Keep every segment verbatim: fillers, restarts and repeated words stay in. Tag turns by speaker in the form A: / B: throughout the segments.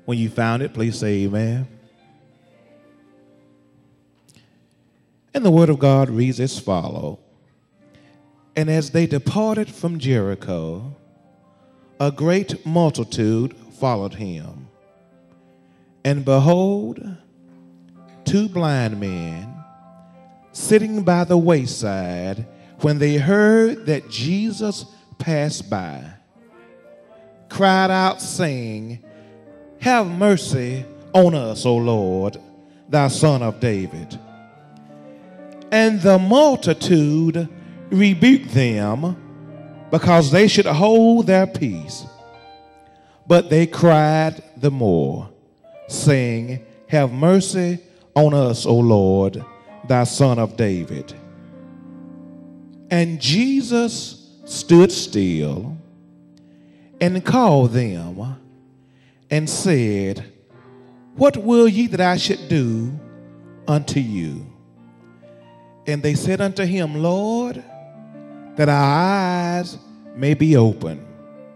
A: When you found it, please say amen. And the word of God reads as follows. And as they departed from Jericho, a great multitude followed him. And behold, two blind men sitting by the wayside, when they heard that Jesus passed by, cried out, saying, Have mercy on us, O Lord, thou Son of David. And the multitude rebuked them, because they should hold their peace. But they cried the more, saying, Have mercy on us, O Lord, thou Son of David. And Jesus stood still and called them and said, What will ye that I should do unto you? And they said unto him, Lord, that our eyes may be open.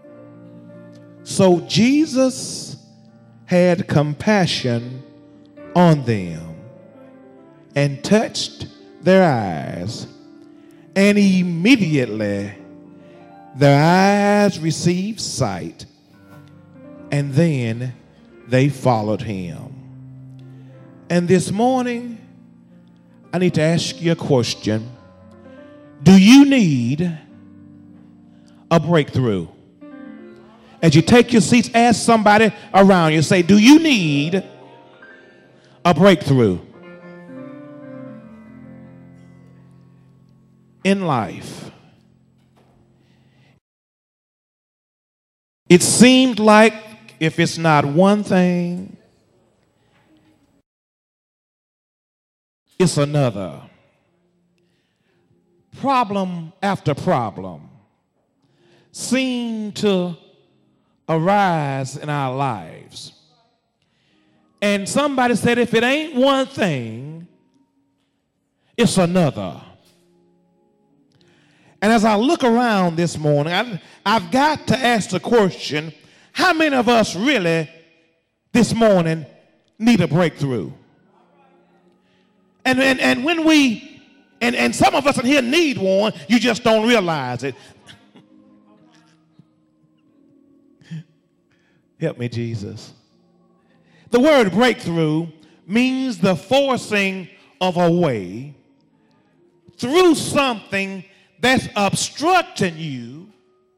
A: So Jesus had compassion on them and touched their eyes, and immediately their eyes received sight, and then they followed him. And this morning, I need to ask you a question. Do you need a breakthrough? As you take your seats, ask somebody around you, say, do you need a breakthrough? In life, it seemed like if it's not one thing, it's another. Problem after problem seem to arise in our lives. And somebody said, if it ain't one thing, it's another. And as I look around this morning, I, I've got to ask the question, how many of us really this morning need a breakthrough? And, and, and when we, and, and some of us in here need one, you just don't realize it. Help me, Jesus. The word breakthrough means the forcing of a way through something that's obstructing you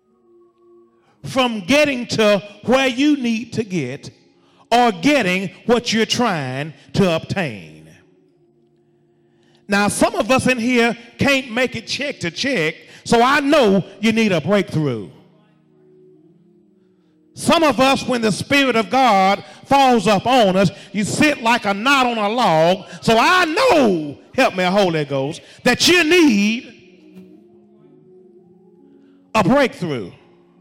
A: from getting to where you need to get or getting what you're trying to obtain. Now, some of us in here can't make it check to check, so I know you need a breakthrough. Some of us, when the Spirit of God falls up on us, you sit like a knot on a log. So I know, help me, Holy Ghost, that you need a breakthrough.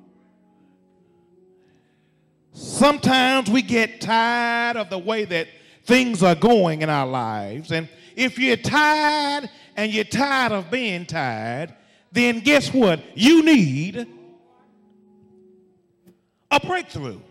A: Sometimes we get tired of the way that things are going in our lives. And if you're tired and you're tired of being tired, then guess what? You need a breakthrough.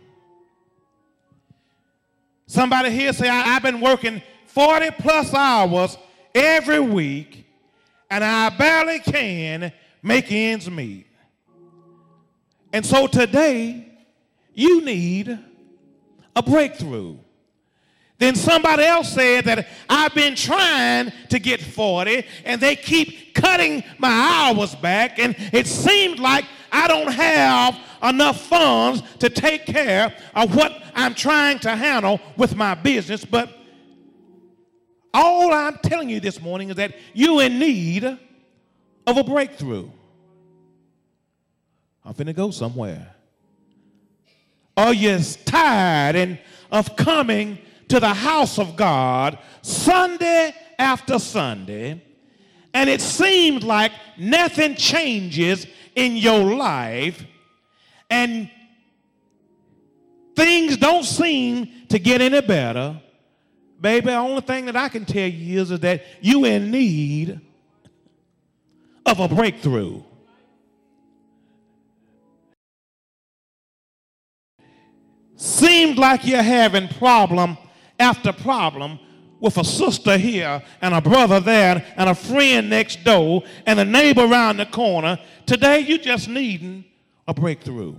A: Somebody here say, I, I've been working forty plus hours every week and I barely can make ends meet. And so today, you need a breakthrough. Then somebody else said that I've been trying to get forty and they keep cutting my hours back, and it seemed like I don't have enough funds to take care of what I'm trying to handle with my business. But all I'm telling you this morning is that you're in need of a breakthrough. I'm finna go somewhere. Are you tired and of coming to the house of God Sunday after Sunday, and it seems like nothing changes in your life, and things don't seem to get any better? Baby, the only thing that I can tell you is, is that you're in need of a breakthrough. Seems like you're having problem after problem with a sister here and a brother there and a friend next door and a neighbor around the corner. Today you're just needing a breakthrough.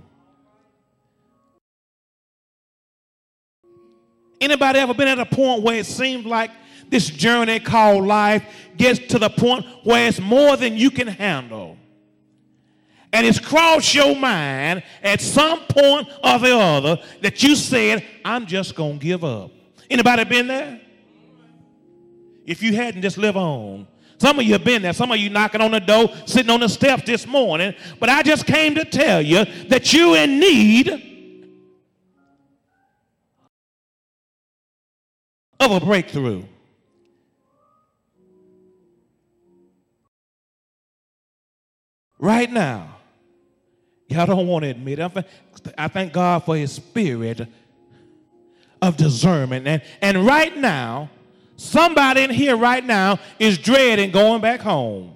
A: Anybody ever been at a point where it seems like this journey called life gets to the point where it's more than you can handle? And it's crossed your mind at some point or the other that you said, I'm just going to give up. Anybody been there? If you hadn't, just live on. Some of you have been there. Some of you knocking on the door, sitting on the steps this morning. But I just came to tell you that you're in need of a breakthrough. Right now, y'all don't want to admit it. I thank God for his spirit of discernment. And, and right now, somebody in here right now is dreading going back home.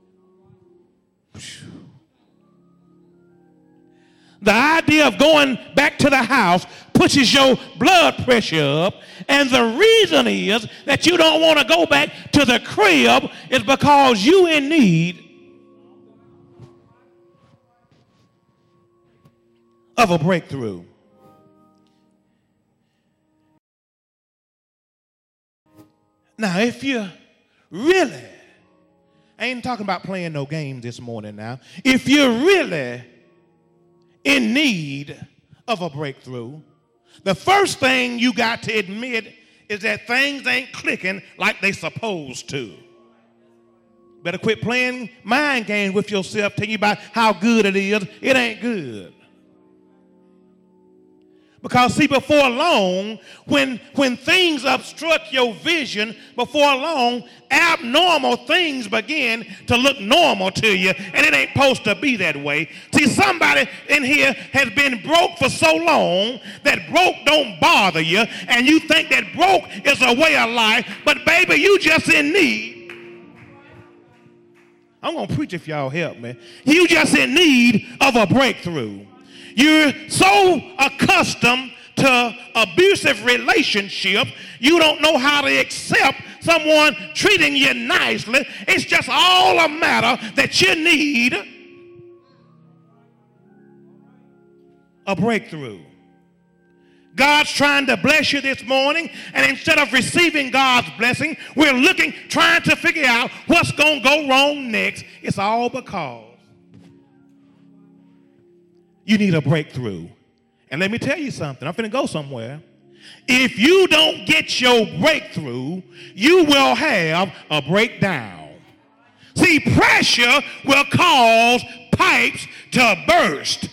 A: The idea of going back to the house pushes your blood pressure up. And the reason is that you don't want to go back to the crib is because you in need of a breakthrough. Now, if you really, I ain't talking about playing no games this morning now. If you're really in need of a breakthrough, the first thing you got to admit is that things ain't clicking like they supposed to. Better quit playing mind games with yourself, telling you about how good it is. It ain't good. Because, see, before long, when, when things obstruct your vision, before long, abnormal things begin to look normal to you, and it ain't supposed to be that way. See, somebody in here has been broke for so long that broke don't bother you, and you think that broke is a way of life, but, baby, you just in need. I'm going to preach if y'all help me. You just in need of a breakthrough. You're so accustomed to abusive relationships, you don't know how to accept someone treating you nicely. It's just all a matter that you need a breakthrough. God's trying to bless you this morning, and instead of receiving God's blessing, we're looking, trying to figure out what's going to go wrong next. It's all because you need a breakthrough. And let me tell you something. I'm finna go somewhere. If you don't get your breakthrough, you will have a breakdown. See, pressure will cause pipes to burst.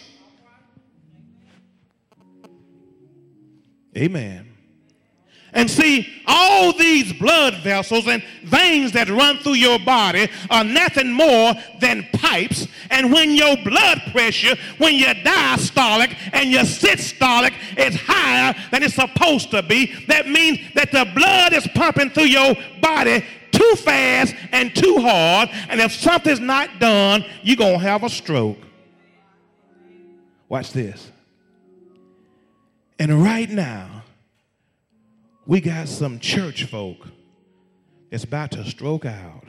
A: Amen. And see, all these blood vessels and veins that run through your body are nothing more than pipes. And when your blood pressure, when your diastolic and your systolic is higher than it's supposed to be, that means that the blood is pumping through your body too fast and too hard. And if something's not done, you're going to have a stroke. Watch this. And right now, we got some church folk that's about to stroke out.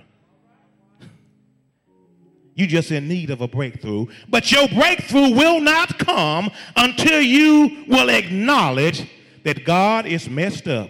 A: You just in need of a breakthrough. But your breakthrough will not come until you will acknowledge that God is messed up.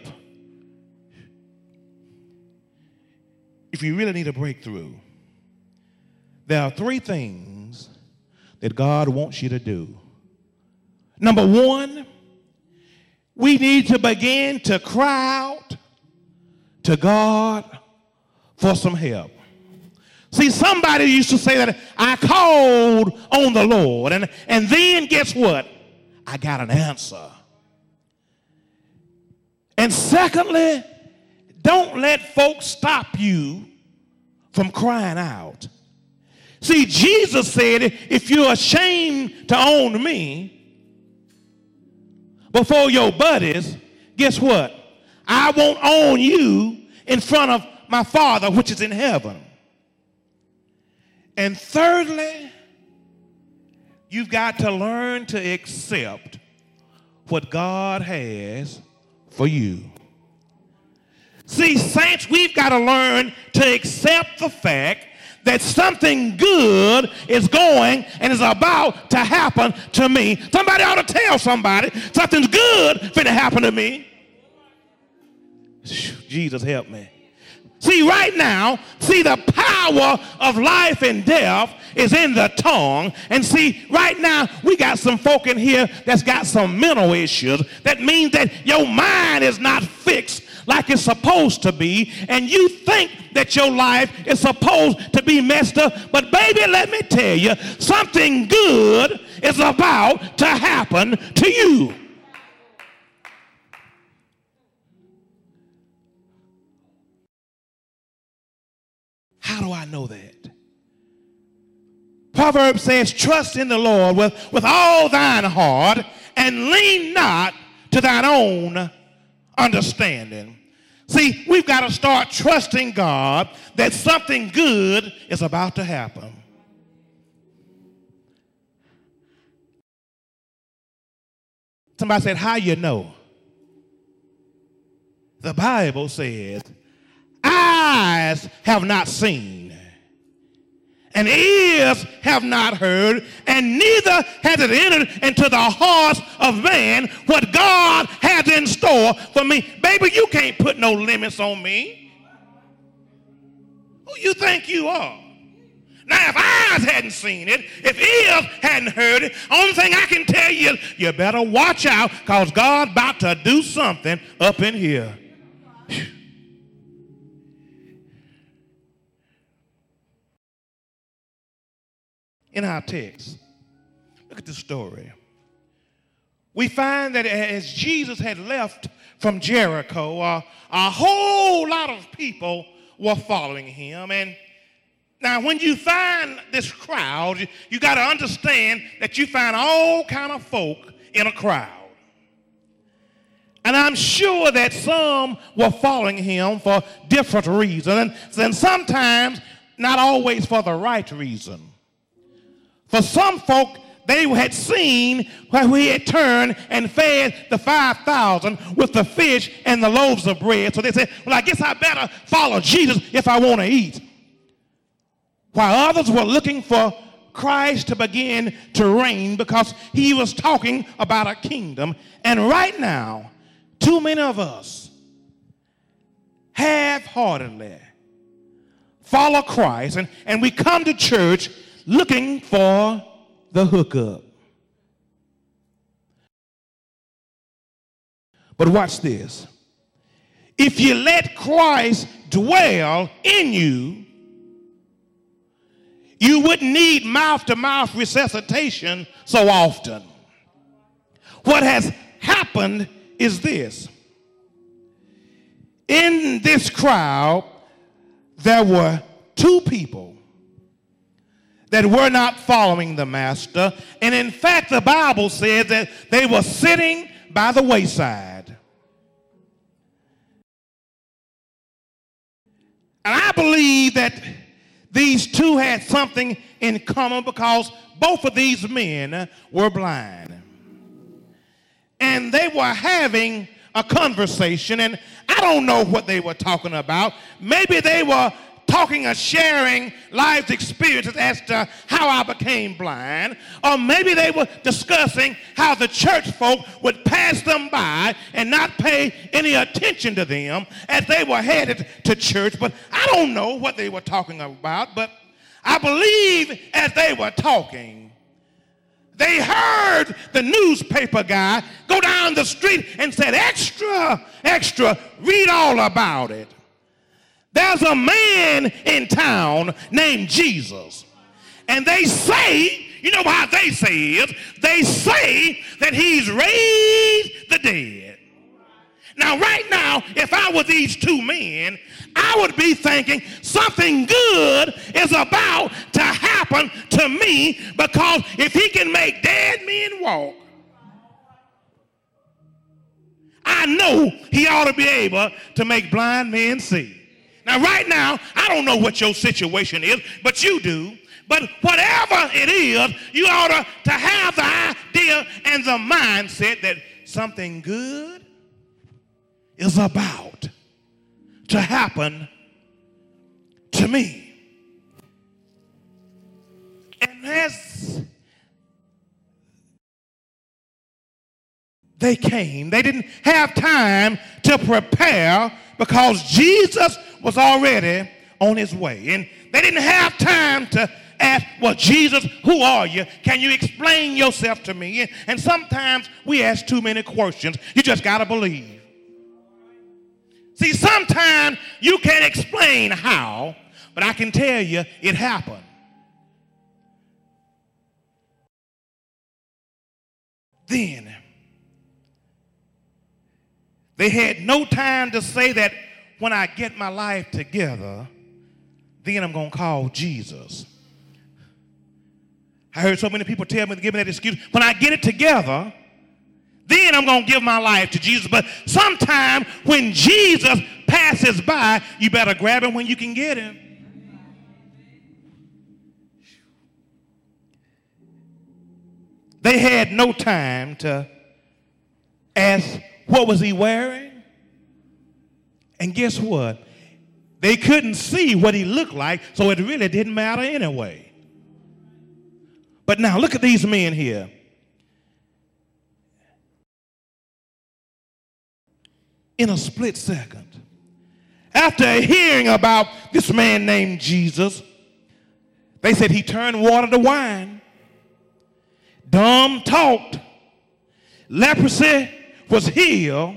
A: If you really need a breakthrough, there are three things that God wants you to do. Number one, we need to begin to cry out to God for some help. See, somebody used to say that I called on the Lord, and, and then guess what? I got an answer. And secondly, don't let folks stop you from crying out. See, Jesus said, if you're ashamed to own me before your buddies, guess what? I won't own you in front of my Father which is in heaven. And thirdly, you've got to learn to accept what God has for you. See, saints, we've got to learn to accept the fact that something good is going and is about to happen to me. Somebody ought to tell somebody something's good finna happen to me. Jesus help me. See, right now, see, the power of life and death is in the tongue. And see, right now, we got some folk in here that's got some mental issues. That means that your mind is not fixed like it's supposed to be, and you think that your life is supposed to be messed up. But baby, let me tell you, something good is about to happen to you. How do I know that? Proverbs says, trust in the Lord with, with all thine heart and lean not to thine own understanding. See, we've got to start trusting God that something good is about to happen. Somebody said, how you know? The Bible says, eyes have not seen, and ears have not heard, and neither has it entered into the hearts of man what God has in store for me. Baby, you can't put no limits on me. Who you think you are? Now, if eyes hadn't seen it, if ears hadn't heard it, only thing I can tell you, you better watch out, because God's about to do something up in here. Whew. In our text, look at the story. We find that as Jesus had left from Jericho, uh, a whole lot of people were following him. And now when you find this crowd, you, you got to understand that you find all kind of folk in a crowd. And I'm sure that some were following him for different reasons, and, and sometimes not always for the right reason. For some folk, they had seen where he had turned and fed the five thousand with the fish and the loaves of bread. So they said, well, I guess I better follow Jesus if I want to eat. While others were looking for Christ to begin to reign because he was talking about a kingdom. And right now, too many of us half-heartedly follow Christ, and, and we come to church looking for the hookup. But watch this. If you let Christ dwell in you, you wouldn't need mouth-to-mouth resuscitation so often. What has happened is this. In this crowd, there were two people that were not following the master. And in fact, the Bible says that they were sitting by the wayside. And I believe that these two had something in common because both of these men were blind. And they were having a conversation, and I don't know what they were talking about. Maybe they were talking or sharing life's experiences as to how I became blind, or maybe they were discussing how the church folk would pass them by and not pay any attention to them as they were headed to church. But I don't know what they were talking about, but I believe as they were talking, they heard the newspaper guy go down the street and said, extra, extra, read all about it. There's a man in town named Jesus. And they say, you know how they say it, they say that he's raised the dead. Now, right now, if I were these two men, I would be thinking something good is about to happen to me, because if he can make dead men walk, I know he ought to be able to make blind men see. Now, right now, I don't know what your situation is, but you do. But whatever it is, you ought to, to have the idea and the mindset that something good is about to happen to me. And as they came, they didn't have time to prepare because Jesus was already on his way. And they didn't have time to ask, well, Jesus, who are you? Can you explain yourself to me? And, and sometimes we ask too many questions. You just got to believe. See, sometimes you can't explain how, but I can tell you it happened. Then they had no time to say that when I get my life together, then I'm going to call Jesus. I heard so many people tell me to give me that excuse. When I get it together, then I'm going to give my life to Jesus. But sometime when Jesus passes by, you better grab him when you can get him. They had no time to ask, what was he wearing? And guess what? They couldn't see what he looked like, so it really didn't matter anyway. But now look at these men here. In a split second, after hearing about this man named Jesus, they said he turned water to wine. Dumb talked. Leprosy was healed.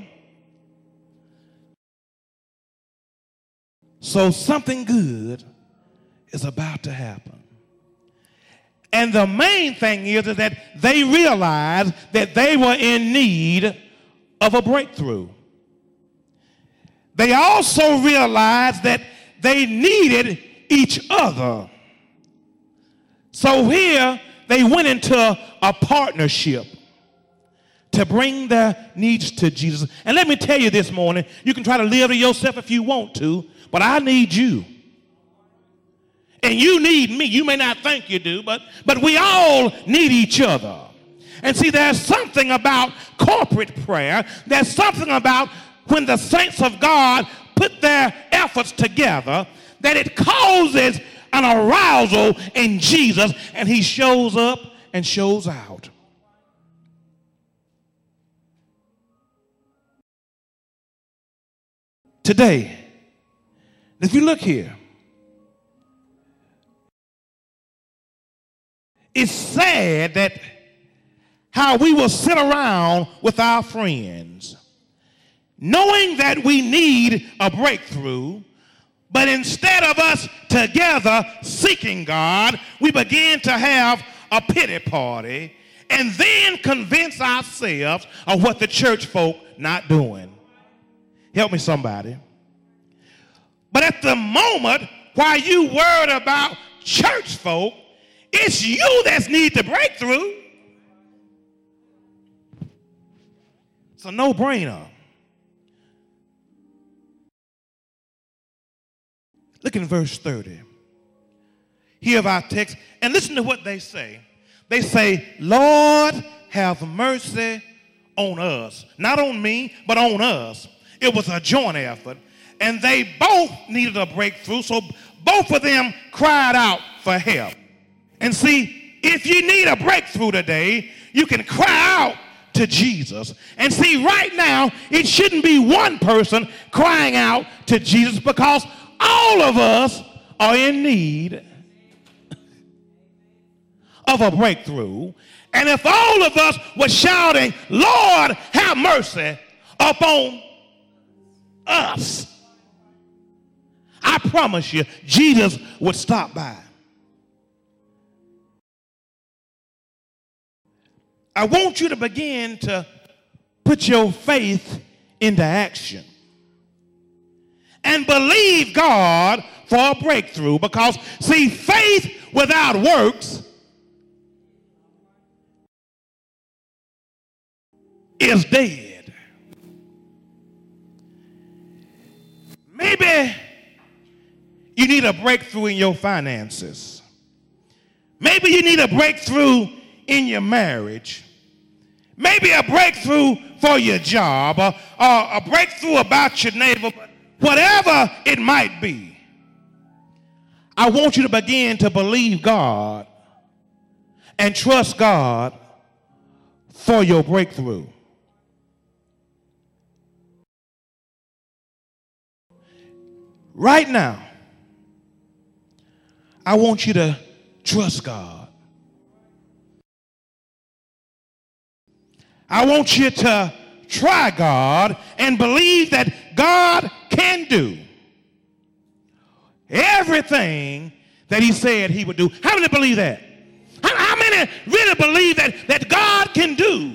A: So something good is about to happen. And the main thing is, is that they realized that they were in need of a breakthrough. They also realized that they needed each other. So here they went into a partnership to bring their needs to Jesus. And let me tell you this morning, you can try to live to yourself if you want to, but I need you. And you need me. You may not think you do, but, but we all need each other. And see, there's something about corporate prayer. There's something about when the saints of God put their efforts together that it causes an arousal in Jesus, and he shows up and shows out. Today, if you look here, it's sad that how we will sit around with our friends knowing that we need a breakthrough, but instead of us together seeking God, we begin to have a pity party and then convince ourselves of what the church folk not doing. Help me somebody. But at the moment, while you worried about church folk, it's you that need the breakthrough. It's a no-brainer. Look in verse thirty. Hear our text and listen to what they say. They say, Lord, have mercy on us. Not on me, but on us. It was a joint effort. And they both needed a breakthrough, so both of them cried out for help. And see, if you need a breakthrough today, you can cry out to Jesus. And see, right now, it shouldn't be one person crying out to Jesus, because all of us are in need of a breakthrough. And if all of us were shouting, Lord, have mercy upon us, I promise you, Jesus would stop by. I want you to begin to put your faith into action and believe God for a breakthrough, because, see, faith without works is dead. Maybe you need a breakthrough in your finances. Maybe you need a breakthrough in your marriage. Maybe a breakthrough for your job, or, or a breakthrough about your neighbor, whatever it might be. I want you to begin to believe God and trust God for your breakthrough. Right now, I want you to trust God. I want you to try God and believe that God can do everything that he said he would do. How many believe that? How, how many really believe that, that God can do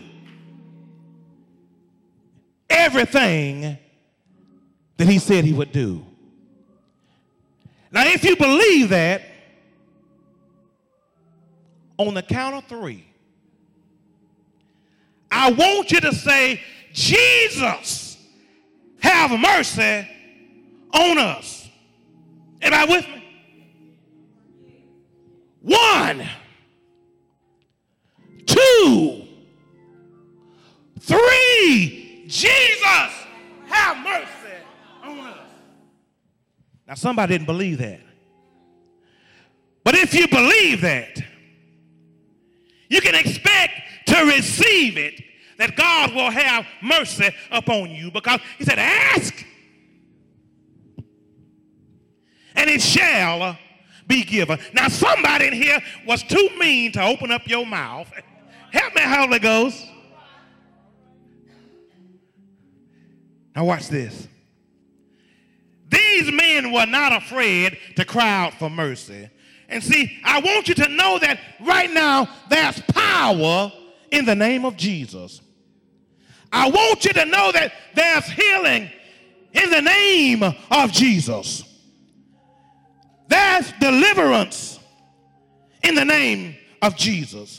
A: everything that he said he would do? Now, if you believe that, on the count of three, I want you to say, Jesus, have mercy on us. Everybody with me? One, two, three. Jesus, have mercy on us. Now, somebody didn't believe that. But if you believe that, you can expect to receive it, that God will have mercy upon you, because he said, ask, and it shall be given. Now, somebody in here was too mean to open up your mouth. Help me, Holy Ghost. Now, watch this. These men were not afraid to cry out for mercy. And see, I want you to know that right now there's power in the name of Jesus. I want you to know that there's healing in the name of Jesus. There's deliverance in the name of Jesus.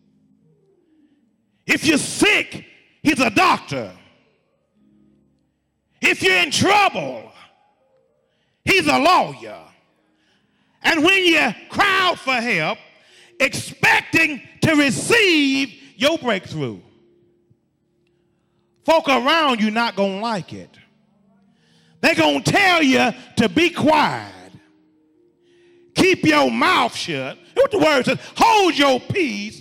A: If you're sick, he's a doctor. If you're in trouble, he's a lawyer. And when you cry out for help, expecting to receive your breakthrough, folk around you not going to like it. They're going to tell you to be quiet. Keep your mouth shut. What the word says, hold your peace.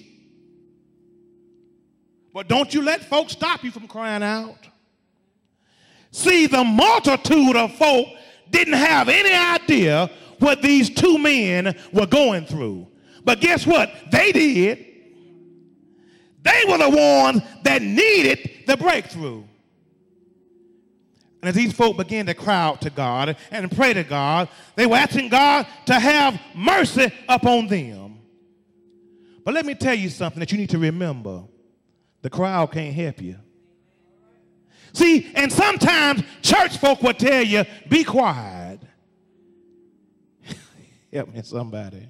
A: But don't you let folks stop you from crying out. See, the multitude of folk didn't have any idea what these two men were going through. But guess what? They did. They were the ones that needed the breakthrough. And as these folk began to cry out to God and pray to God, they were asking God to have mercy upon them. But let me tell you something that you need to remember. The crowd can't help you. See, and sometimes church folk will tell you, be quiet. Help me, somebody.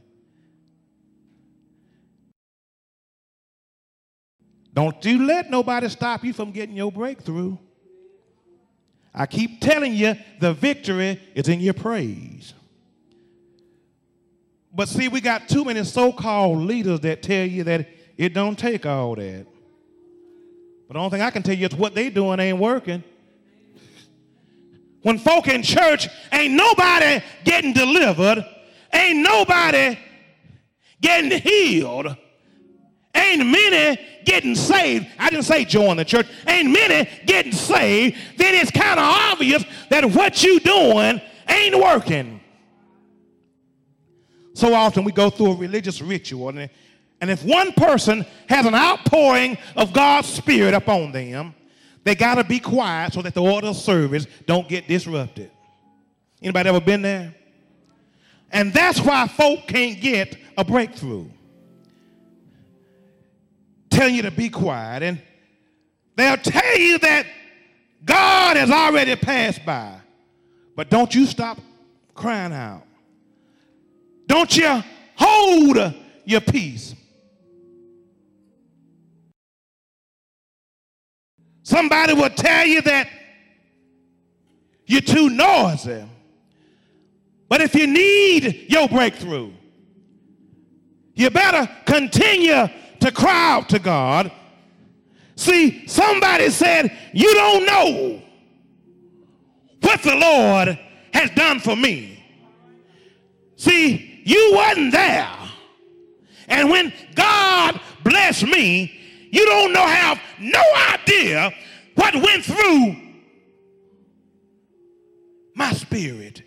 A: Don't you let nobody stop you from getting your breakthrough. I keep telling you, the victory is in your praise. But see, we got too many so-called leaders that tell you that it don't take all that. But the only thing I can tell you is what they doing ain't working. When folk in church, ain't nobody getting delivered, ain't nobody getting healed, ain't many getting saved. I didn't say join the church. Ain't many getting saved. Then it's kind of obvious that what you doing ain't working. So often we go through a religious ritual, and, and if one person has an outpouring of God's Spirit upon them, they got to be quiet so that the order of service don't get disrupted. Anybody ever been there? And that's why folk can't get a breakthrough. Telling you to be quiet, and they'll tell you that God has already passed by. But don't you stop crying out. Don't you hold your peace. Somebody will tell you that you're too noisy. But if you need your breakthrough, you better continue to cry out to God. See, somebody said, you don't know what the Lord has done for me. See, you wasn't there. And when God blessed me, you don't know, have no idea what went through my spirit.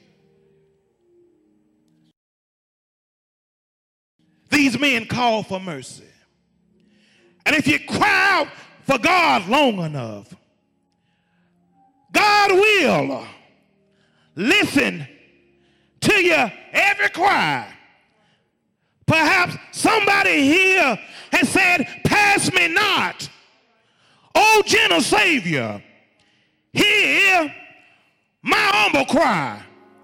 A: These men called for mercy. And if you cry out for God long enough, God will listen to your every cry. Perhaps somebody here has said, pass me not, O gentle Savior, hear my humble cry.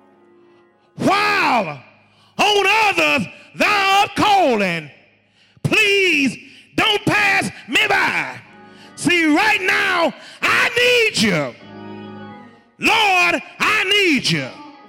A: While on others thou art calling, please don't pass me by. See, right now, I need you. Lord, I need you.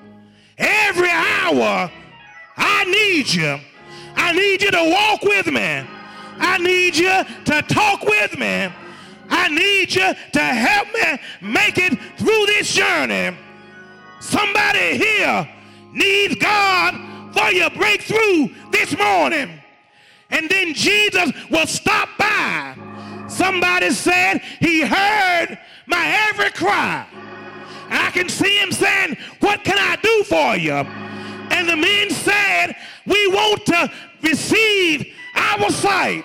A: Every hour, I need you. I need you to walk with me. I need you to talk with me. I need you to help me make it through this journey. Somebody here needs God for your breakthrough this morning. And then Jesus will stop by. Somebody said he heard my every cry. And I can see him saying, what can I do for you? And the men said, we want to receive our sight.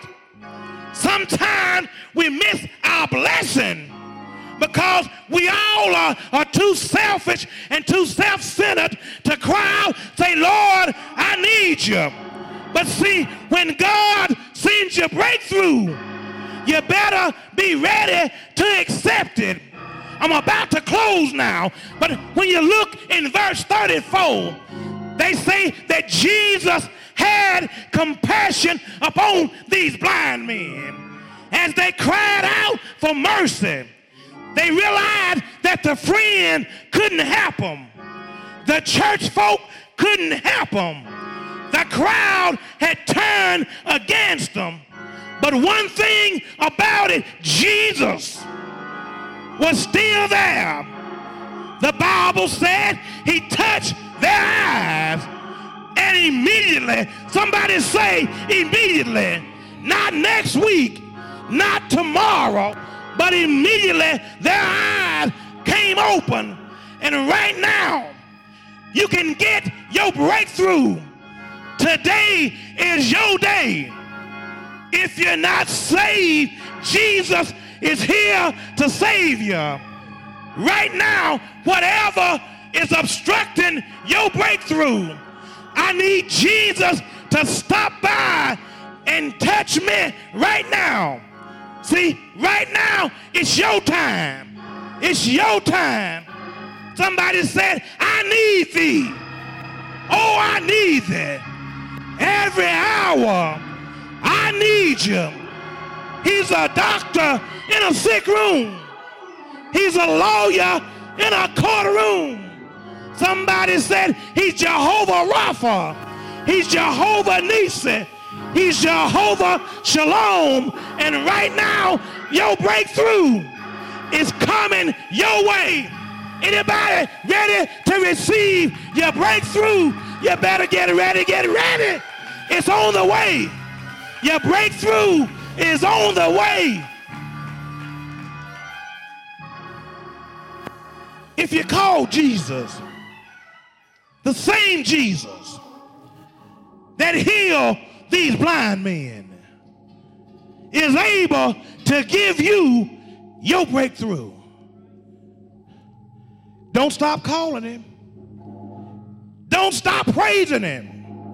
A: Sometimes we miss our blessing because we all are, are too selfish and too self-centered to cry out, say, Lord, I need you. But see, when God sends you breakthrough, you better be ready to accept it. I'm about to close now, but when you look in verse thirty-four, they say that Jesus had compassion upon these blind men. As they cried out for mercy, they realized that the friend couldn't help them. The church folk couldn't help them. The crowd had turned against them. But one thing about it, Jesus was still there. The Bible said he touched their eyes, and immediately, somebody say immediately, not next week, not tomorrow, but immediately their eyes came open. And right now, you can get your breakthrough. Today is your day. If you're not saved, Jesus is here to save you. Right now, whatever is obstructing your breakthrough, I need Jesus to stop by and touch me right now. See, right now, it's your time. It's your time. Somebody said, I need thee. Oh, I need thee. Every hour, I need you. He's a doctor in a sick room. He's a lawyer in a courtroom. Somebody said he's Jehovah Rapha. He's Jehovah Nisi. He's Jehovah Shalom. And right now, your breakthrough is coming your way. Anybody ready to receive your breakthrough? You better get ready, get ready. It's on the way. Your breakthrough is on the way. If you call Jesus, the same Jesus that healed these blind men is able to give you your breakthrough. Don't stop calling him. Don't stop praising him.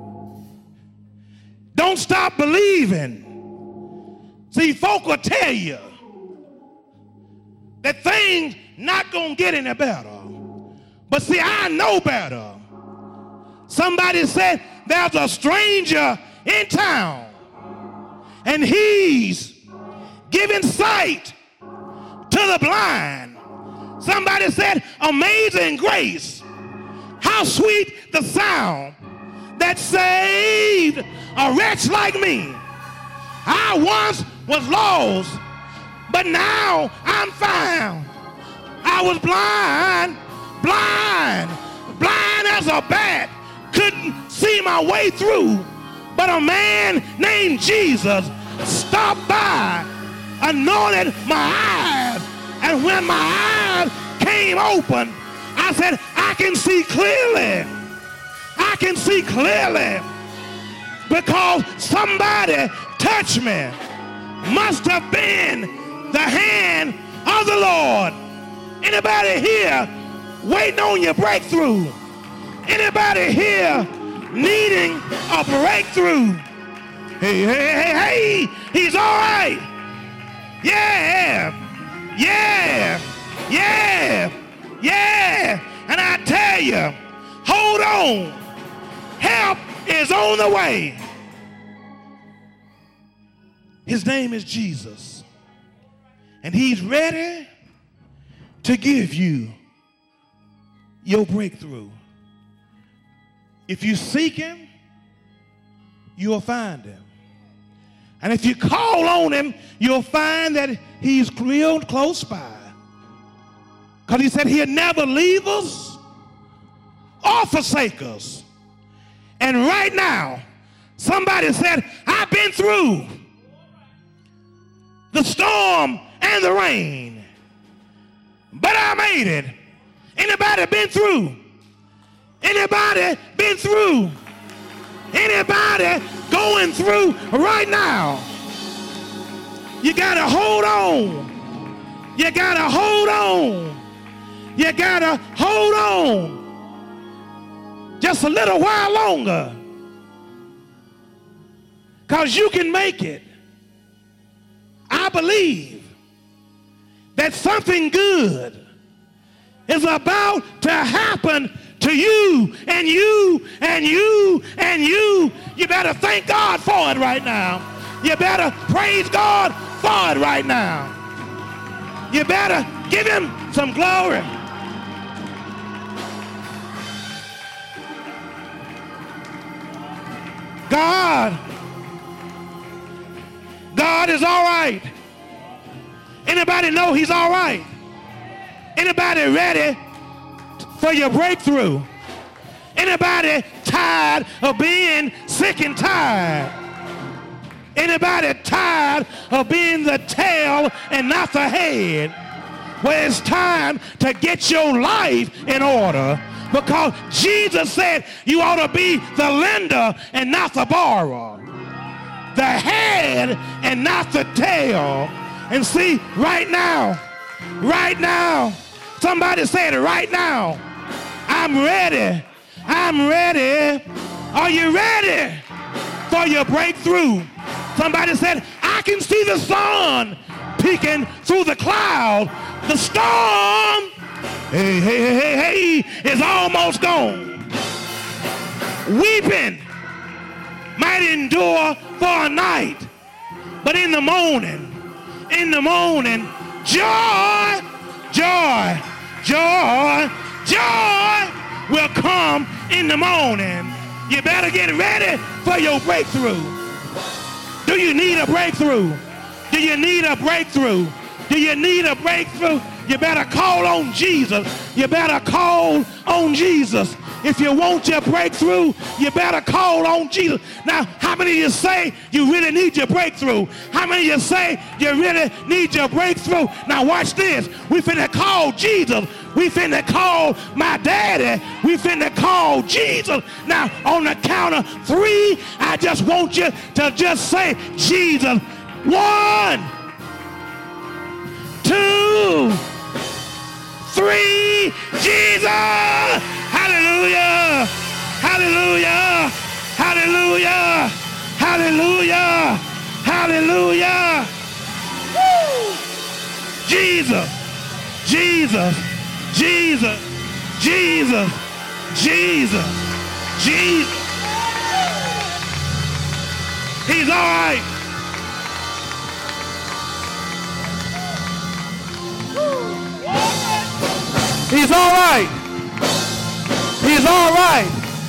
A: Don't stop believing. See, folk will tell you that things not gonna get any better. But see, I know better. Somebody said there's a stranger in town and he's giving sight to the blind. Somebody said, amazing grace. How sweet the sound that saved a wretch like me. I once was lost, but now I'm found. I was blind, blind, blind as a bat, couldn't see my way through, but a man named Jesus stopped by, anointed my eyes, and when my eyes came open, I said, I can see clearly. I can see clearly because somebody touched me. Must have been the hand of the Lord. Anybody here waiting on your breakthrough? Anybody here needing a breakthrough? Hey, hey, hey, hey, he's all right. Yeah, yeah, yeah, yeah. And I tell you, hold on. Help is on the way. His name is Jesus. And he's ready to give you your breakthrough. If you seek him, you'll find him. And if you call on him, you'll find that he's real close by. Because he said he'll never leave us or forsake us. And right now, somebody said, I've been through the storm and the rain, but I made it. Anybody been through? Anybody been through? Anybody going through right now? You gotta hold on. You gotta hold on. You gotta hold on just a little while longer, because you can make it. I believe that something good is about to happen to you and you and you and you. You better thank God for it right now. You better praise God for it right now. You better give him some glory. God, God is all right. Anybody know he's all right? Anybody ready for your breakthrough? Anybody tired of being sick and tired? Anybody tired of being the tail and not the head? Well, it's time to get your life in order, because Jesus said you ought to be the lender and not the borrower, the head and not the tail. And see, right now, right now, somebody said it right now, I'm ready. I'm ready. Are you ready for your breakthrough? Somebody said, I can see the sun peeking through the cloud. The storm, hey, hey, hey, hey, hey, is almost gone. Weeping might endure for a night, but in the morning, in the morning, joy, joy, joy, joy will come in the morning. You better get ready for your breakthrough. Do you need a breakthrough? Do you need a breakthrough? Do you need a breakthrough? You better call on Jesus. You better call on Jesus. If you want your breakthrough, you better call on Jesus. Now, how many of you say you really need your breakthrough? How many of you say you really need your breakthrough? Now, watch this. We finna call Jesus. We finna call my daddy. We finna call Jesus. Now, on the count of three, I just want you to just say Jesus. One, two, three, Jesus. Hallelujah, hallelujah, hallelujah, hallelujah, hallelujah. Woo! Jesus, Jesus, Jesus, Jesus, Jesus, Jesus. He's all right. He's all right. He's all right.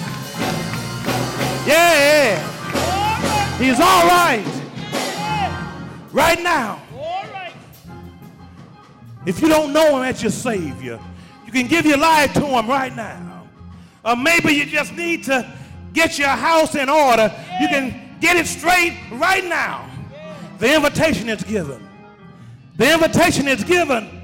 A: Yeah. He's all right. Right now.
B: If you don't know him as your Savior, you can give your life to him right now. Or maybe you just need to get your house in order. You can get it straight right now. The invitation is given. The invitation is given.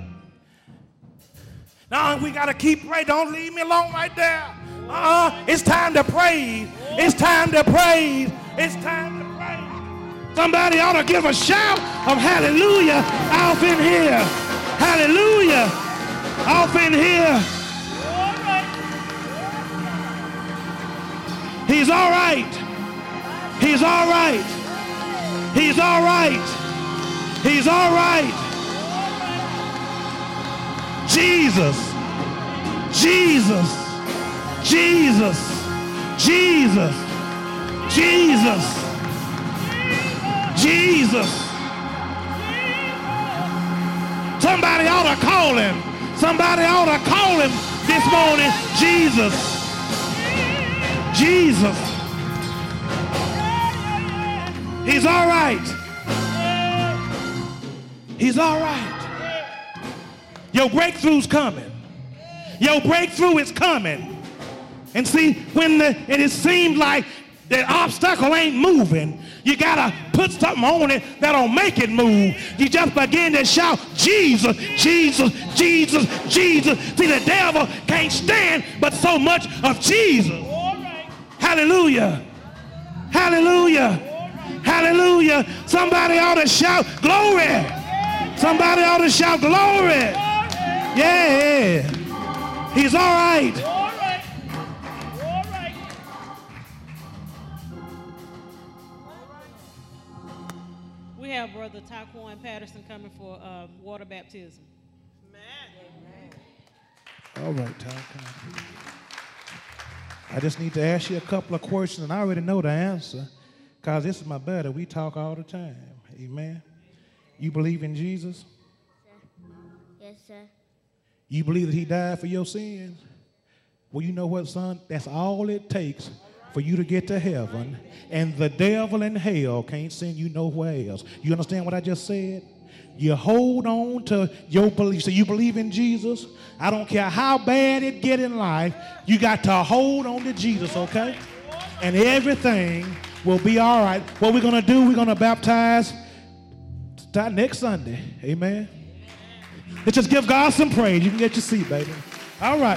B: Now we got to keep praying. Don't leave me alone right there. Uh-uh. It's time to praise. It's time to praise. It's time to praise. Somebody ought to give a shout of hallelujah off in here. Hallelujah off in here. He's all right. He's all right. He's all right. He's all right. Jesus, Jesus, Jesus, Jesus, Jesus, Jesus. Somebody ought to call him. Somebody ought to call him this morning. Jesus, Jesus. He's all right. He's all right. Your breakthrough's coming. Your breakthrough is coming. And see, when the, and it seems like the obstacle ain't moving, you gotta put something on it that'll make it move. You just begin to shout, Jesus, Jesus, Jesus, Jesus. See, the devil can't stand but so much of Jesus. Hallelujah. Hallelujah. Hallelujah. Somebody ought to shout glory. Somebody ought to shout glory. Yeah, he's all right. All right. All right.
C: We have Brother Taquan Patterson coming for uh, water baptism. Amen.
A: All right, Taquan. I just need to ask you a couple of questions, and I already know the answer, because this is my buddy. We talk all the time. Amen. You believe in Jesus?
D: Yes, sir.
A: You believe that he died for your sins? Well, you know what, son? That's all it takes for you to get to heaven. And the devil in hell can't send you nowhere else. You understand what I just said? You hold on to your belief. So you believe in Jesus? I don't care how bad it get in life. You got to hold on to Jesus, okay? And everything will be all right. What we're going to do, we're going to baptize next Sunday. Amen. Let's just give God some praise. You can get your seat, baby. All right.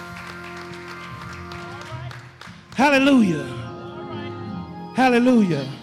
A: Hallelujah. Hallelujah.